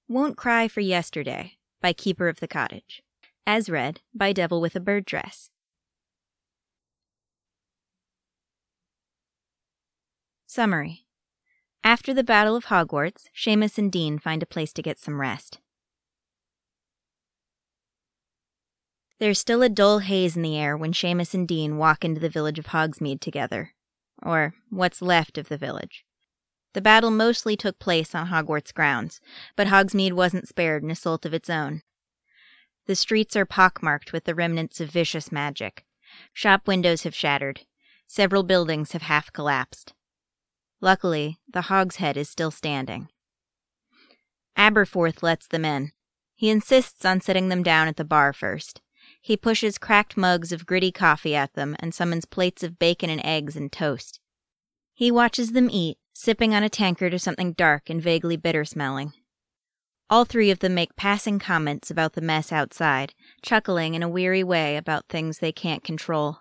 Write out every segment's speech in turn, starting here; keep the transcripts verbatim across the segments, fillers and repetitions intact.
Won't Cry for Yesterday by Keeper of the Cottage. As read by Devil with a Bird Dress. Summary. After the Battle of Hogwarts, Seamus and Dean find a place to get some rest. There's still a dull haze in the air when Seamus and Dean walk into the village of Hogsmeade together. Or what's left of the village. The battle mostly took place on Hogwarts grounds, but Hogsmeade wasn't spared an assault of its own. The streets are pockmarked with the remnants of vicious magic. Shop windows have shattered. Several buildings have half collapsed. Luckily, the Hogshead is still standing. Aberforth lets them in. He insists on sitting them down at the bar first. He pushes cracked mugs of gritty coffee at them and summons plates of bacon and eggs and toast. He watches them eat, sipping on a tankard of something dark and vaguely bitter-smelling. All three of them make passing comments about the mess outside, chuckling in a weary way about things they can't control.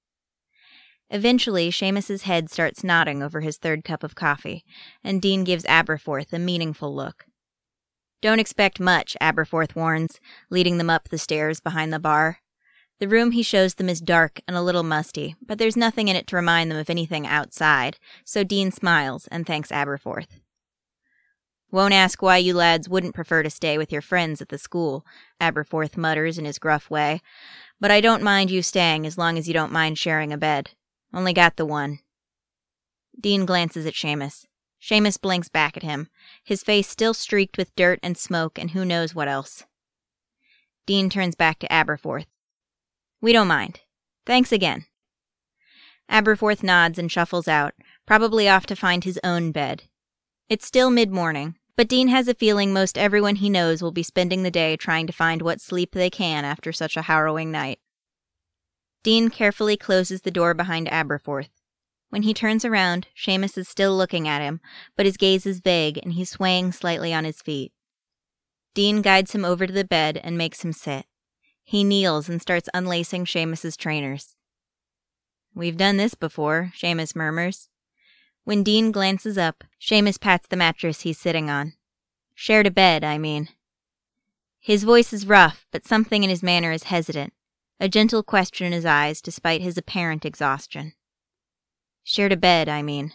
Eventually, Seamus's head starts nodding over his third cup of coffee, and Dean gives Aberforth a meaningful look. Don't expect much, Aberforth warns, leading them up the stairs behind the bar. The room he shows them is dark and a little musty, but there's nothing in it to remind them of anything outside, so Dean smiles and thanks Aberforth. Won't ask why you lads wouldn't prefer to stay with your friends at the school, Aberforth mutters in his gruff way, but I don't mind you staying as long as you don't mind sharing a bed. Only got the one. Dean glances at Seamus. Seamus blinks back at him, his face still streaked with dirt and smoke and who knows what else. Dean turns back to Aberforth. We don't mind. Thanks again. Aberforth nods and shuffles out, probably off to find his own bed. It's still mid-morning, but Dean has a feeling most everyone he knows will be spending the day trying to find what sleep they can after such a harrowing night. Dean carefully closes the door behind Aberforth. When he turns around, Seamus is still looking at him, but his gaze is vague and he's swaying slightly on his feet. Dean guides him over to the bed and makes him sit. He kneels and starts unlacing Seamus's trainers. We've done this before, Seamus murmurs. When Dean glances up, Seamus pats the mattress he's sitting on. Shared a bed, I mean. His voice is rough, but something in his manner is hesitant, a gentle question in his eyes despite his apparent exhaustion. Shared a bed, I mean.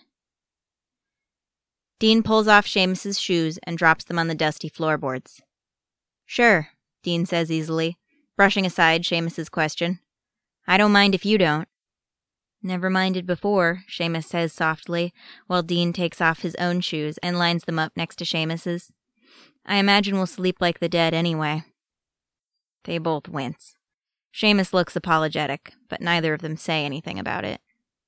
Dean pulls off Seamus's shoes and drops them on the dusty floorboards. Sure, Dean says easily, brushing aside Seamus's question. I don't mind if you don't. Never minded before, Seamus says softly, while Dean takes off his own shoes and lines them up next to Seamus's. I imagine we'll sleep like the dead anyway. They both wince. Seamus looks apologetic, but neither of them say anything about it.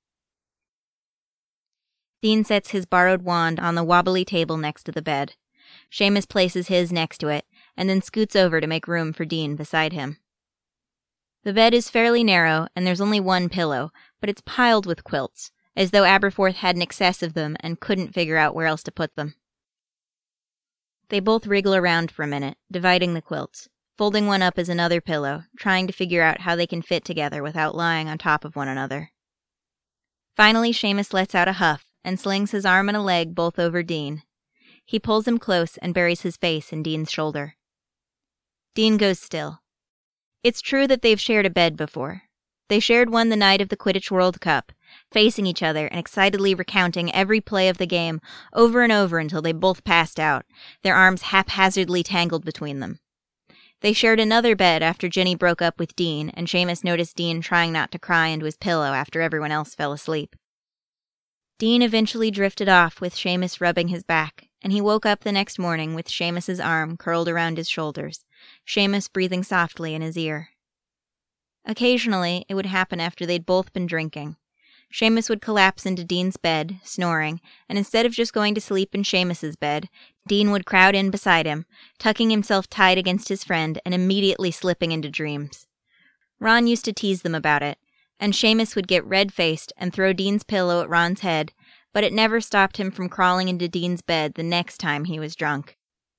Dean sets his borrowed wand on the wobbly table next to the bed. Seamus places his next to it, and then scoots over to make room for Dean beside him. The bed is fairly narrow, and there's only one pillow, but it's piled with quilts, as though Aberforth had an excess of them and couldn't figure out where else to put them. They both wriggle around for a minute, dividing the quilts, folding one up as another pillow, trying to figure out how they can fit together without lying on top of one another. Finally, Seamus lets out a huff and slings his arm and a leg both over Dean. He pulls him close and buries his face in Dean's shoulder. Dean goes still. It's true that they've shared a bed before. They shared one the night of the Quidditch World Cup, facing each other and excitedly recounting every play of the game over and over until they both passed out, their arms haphazardly tangled between them. They shared another bed after Ginny broke up with Dean, and Seamus noticed Dean trying not to cry into his pillow after everyone else fell asleep. Dean eventually drifted off with Seamus rubbing his back, and he woke up the next morning with Seamus's arm curled around his shoulders, Seamus breathing softly in his ear. Occasionally, it would happen after they'd both been drinking. Seamus would collapse into Dean's bed, snoring, and instead of just going to sleep in Seamus's bed, Dean would crowd in beside him, tucking himself tight against his friend and immediately slipping into dreams. Ron used to tease them about it, and Seamus would get red-faced and throw Dean's pillow at Ron's head, but it never stopped him from crawling into Dean's bed the next time he was drunk.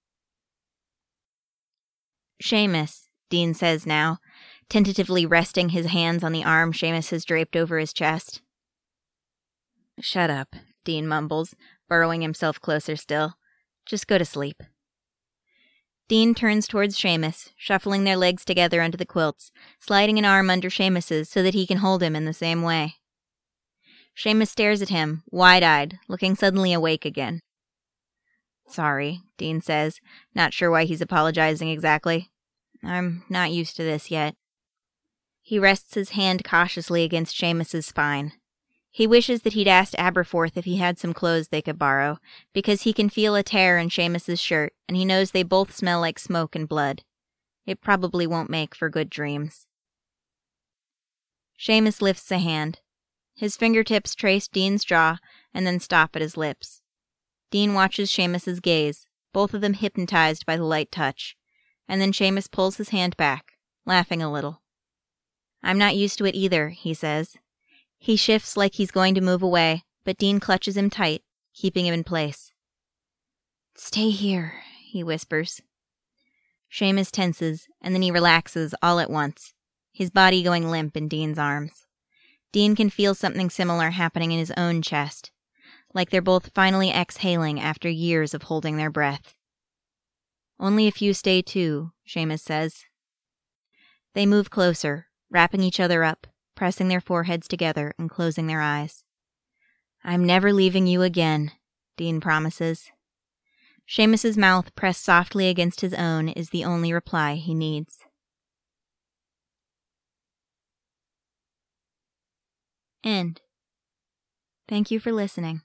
Seamus, Dean says now, tentatively resting his hands on the arm Seamus has draped over his chest. Shut up, Dean mumbles, burrowing himself closer still. Just go to sleep. Dean turns towards Seamus, shuffling their legs together under the quilts, sliding an arm under Seamus's so that he can hold him in the same way. Seamus stares at him, wide-eyed, looking suddenly awake again. "Sorry," Dean says, not sure why he's apologizing exactly. "I'm not used to this yet." He rests his hand cautiously against Seamus's spine. He wishes that he'd asked Aberforth if he had some clothes they could borrow, because he can feel a tear in Seamus's shirt, and he knows they both smell like smoke and blood. It probably won't make for good dreams. Seamus lifts a hand. His fingertips trace Dean's jaw and then stop at his lips. Dean watches Seamus's gaze, both of them hypnotized by the light touch, and then Seamus pulls his hand back, laughing a little. "I'm not used to it either," he says. He shifts like he's going to move away, but Dean clutches him tight, keeping him in place. "Stay here," he whispers. Seamus tenses, and then he relaxes all at once, his body going limp in Dean's arms. Dean can feel something similar happening in his own chest, like they're both finally exhaling after years of holding their breath. "Only if you stay too," Seamus says. They move closer, wrapping each other up, pressing their foreheads together and closing their eyes. "I'm never leaving you again," Dean promises. Seamus's mouth pressed softly against his own is the only reply he needs. End. Thank you for listening.